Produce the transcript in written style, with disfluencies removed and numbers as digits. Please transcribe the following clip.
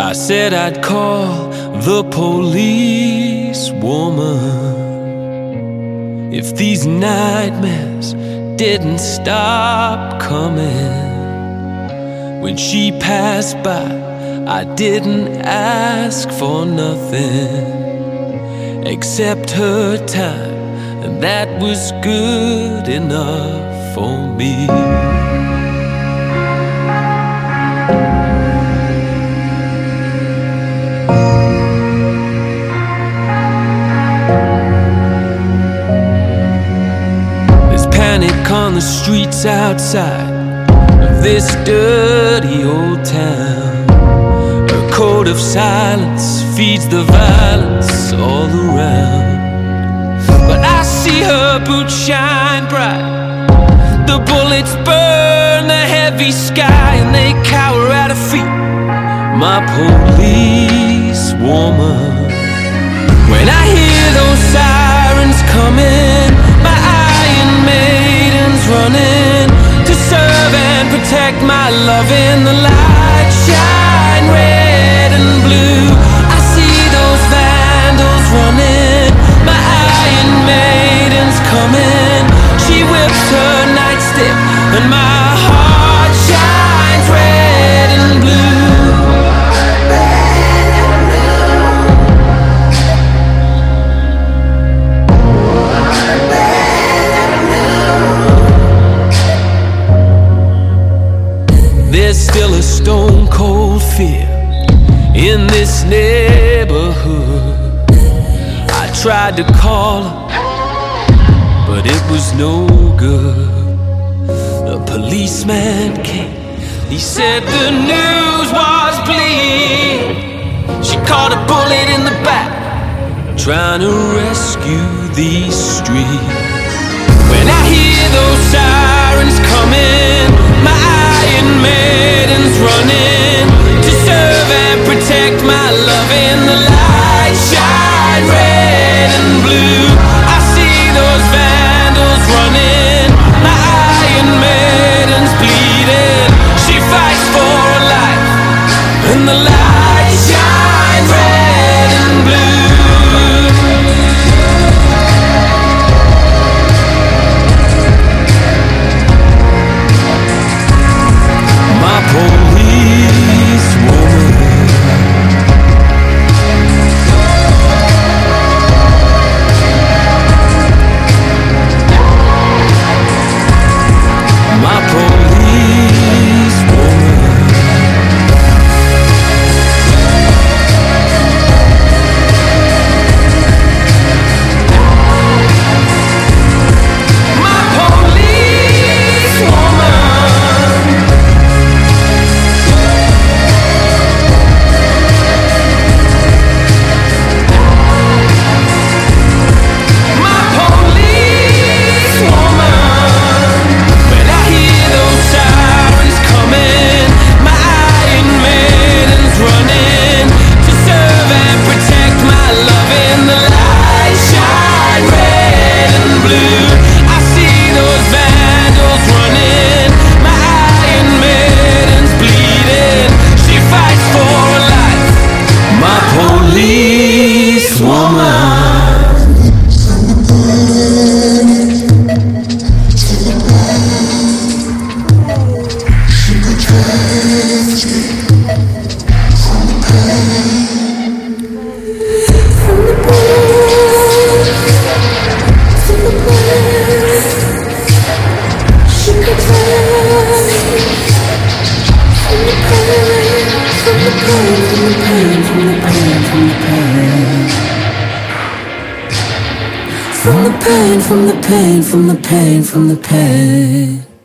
I said I'd call the police, woman, if these nightmares didn't stop coming. When she passed by, I didn't ask for nothing except her time, and that was good enough for me. Panic on the streets outside of this dirty old town. A code of silence feeds the violence all around. But I see her boots shine bright, the bullets burn the heavy sky, and they cower at her feet, my police woman. When I hear those sirens coming, my Iron Maiden's running to serve and protect my love in the light. Shine red and blue, I see those vandals running, my Iron Maiden's coming. She whips her nightstick and my heart shines red and blue. There's still a stone cold fear in this neighborhood. I tried to call her, but it was no good. The policeman came, he said the news was bleak. She caught a bullet in the back, trying to rescue these streets. When I hear those sirens coming, my Iron Maiden's running to serve and protect my love in the light. Shine red and blue, I see those vandals running, my Iron Maiden's bleeding. She fights for her life, and the light shine red and blue. Police woman, my police woman. My police woman. Police woman, from the pain, from the pain, from the pain, from the pain.